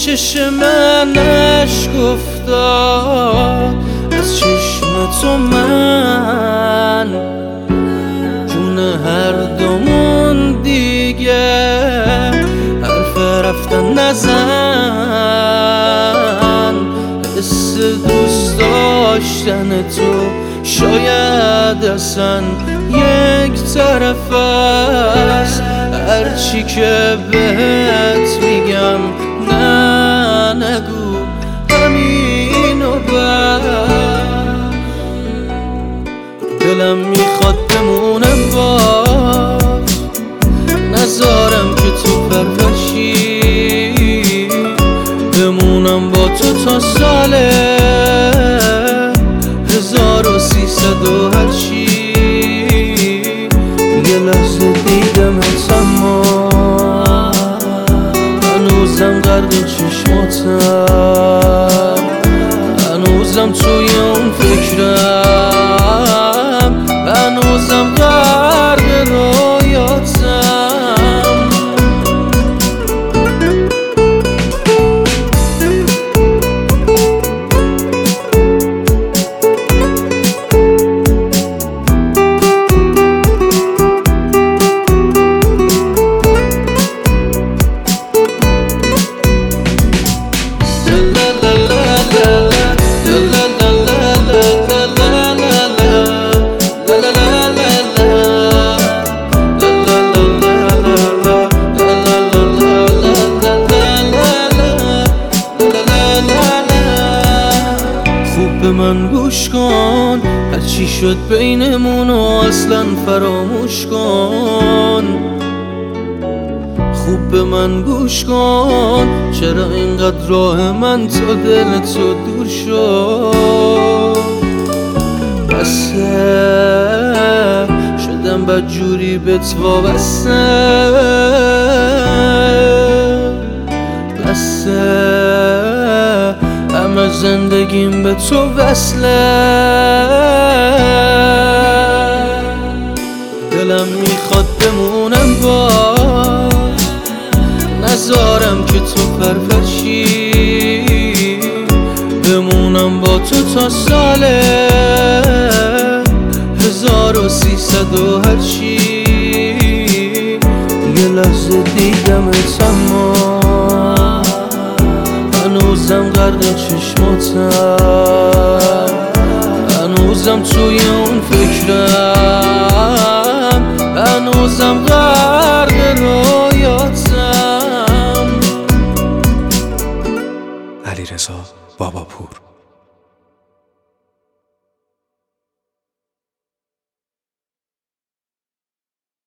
چشم من اشک افتاد از چشم تو، من جون هر دومون دیگه حرف رفتن نزن. حس دوست داشتن تو شاید اصلا یک طرف است، هرچی که بهت میگم نه نگو همینو بس. دلم میخواد بمونم باز، نذارم که تو پرورشی، بمونم با تو تا سال 1300 و هرچی. یه لحظه دیدمت اما هنوزم غرق چشماتم، هنوزم توی اون فکرم، هنوزم غرق رویاتم. به من گوش کن، هرچی شد بینمونو اصلا فراموش کن. خوب به من گوش کن، چرا اینقدر راه من تا دل تو دور شد؟ بسه شدم بدجوری به تو وابسته، بسه همه زندگیم به تو وصله. دلم میخواد بمونم باز، نذارم که تو پرورشی، بمونم با تو تا سال 1300 و هرچی. یه لحظه دیدمت اما هنوزم غرق چشماتم، هنوزم توی اون فکرم، هنوزم غرق رویاتم. علیرضا باباپور.